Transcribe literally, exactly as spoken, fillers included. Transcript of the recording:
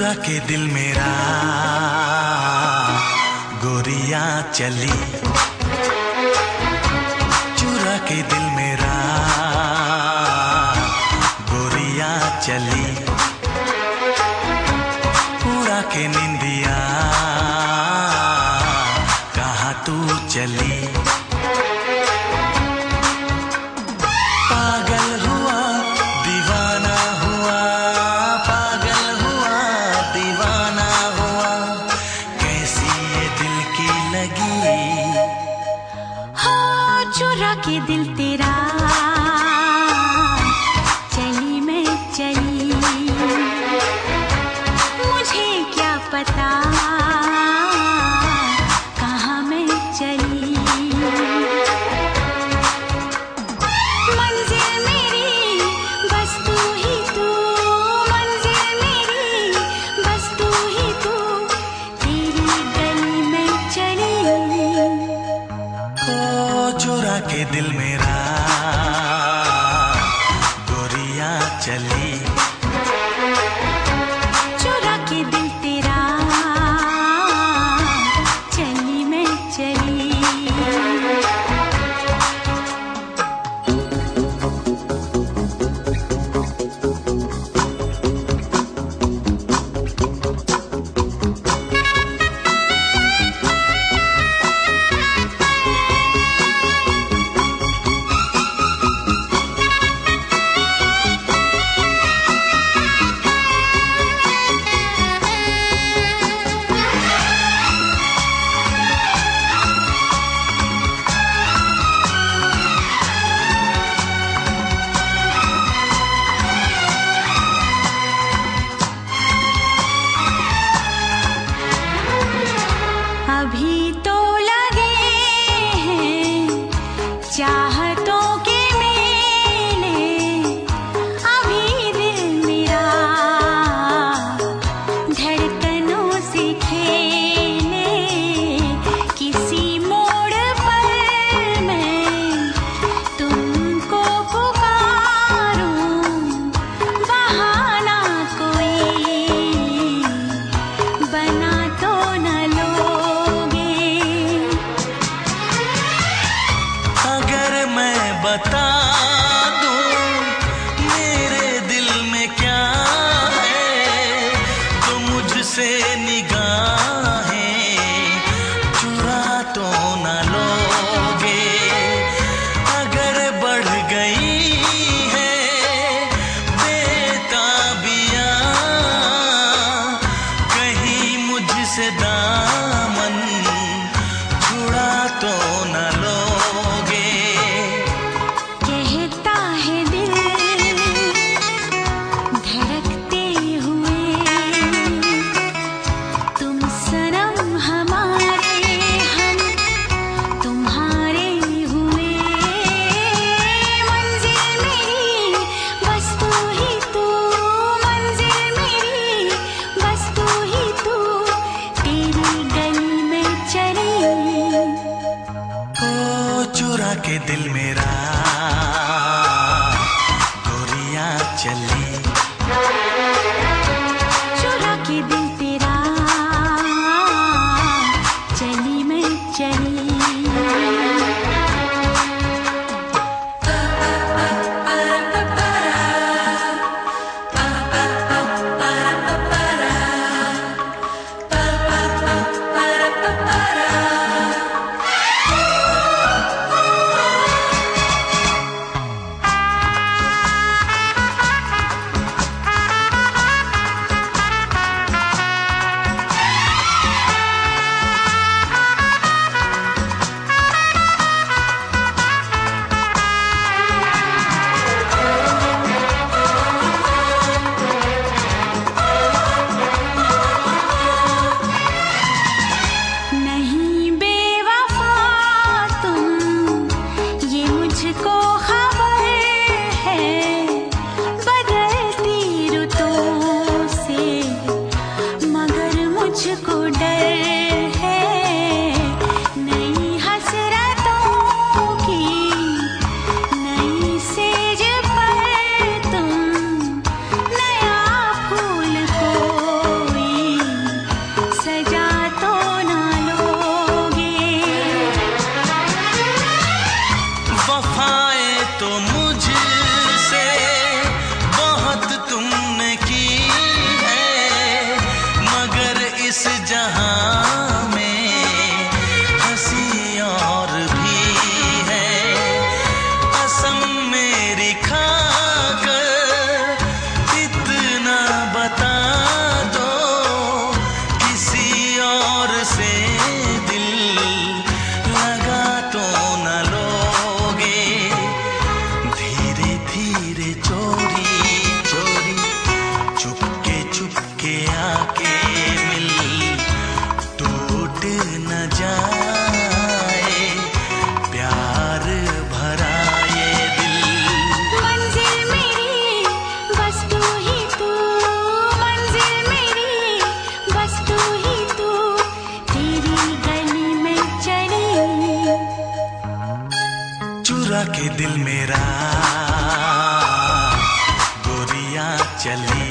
चुरा के दिल मेरा गोरियां चली, चुरा के दिल मेरा गोरियां चली, उड़ा के निंदिया कहाँ तू चली। पागल हुआ दीवाना हुआ, पागल हुआ दीवाना हुआ, कैसी ये दिल की लगी। हो चुरा के दिल तेरा चली मैं चली, मुझे क्या पता कहाँ मैं चली। मंजिल मेरी बस तू ही तू, मंजिल मेरी बस तू ही तू, तेरी गली में चली। ओ चुरा के दिल मेरा गोरियां चली, चुरा के दिल तेरा चली मैं चली। अभी तो लगे हैं चाहतों के मेले, अभी दिल मेरा धड़कनों से खेले, किसी मोड़ पर मैं तुमको पुकारूं, बहाना कोई बना तो न लो। बता दूं मेरे दिल में क्या है, तो मुझसे निगाहें चुरा तो न लोगे। अगर बढ़ गई है बेताबियां कहीं मुझसे दामन छुड़ा तो न लोगे। चुरा के दिल मेरा गोरियां चली, चुरा के दिल तेरा चली मैं चली। चोरी चोरी, चुपके चुपके आके मिल, टूट न जाए प्यार भरा ये दिल। मंजिल मेरी बस तू ही तू, मंजिल मेरी बस तू ही तू, तेरी गली में चली, चुरा के दिल मेरा गोरियां चली।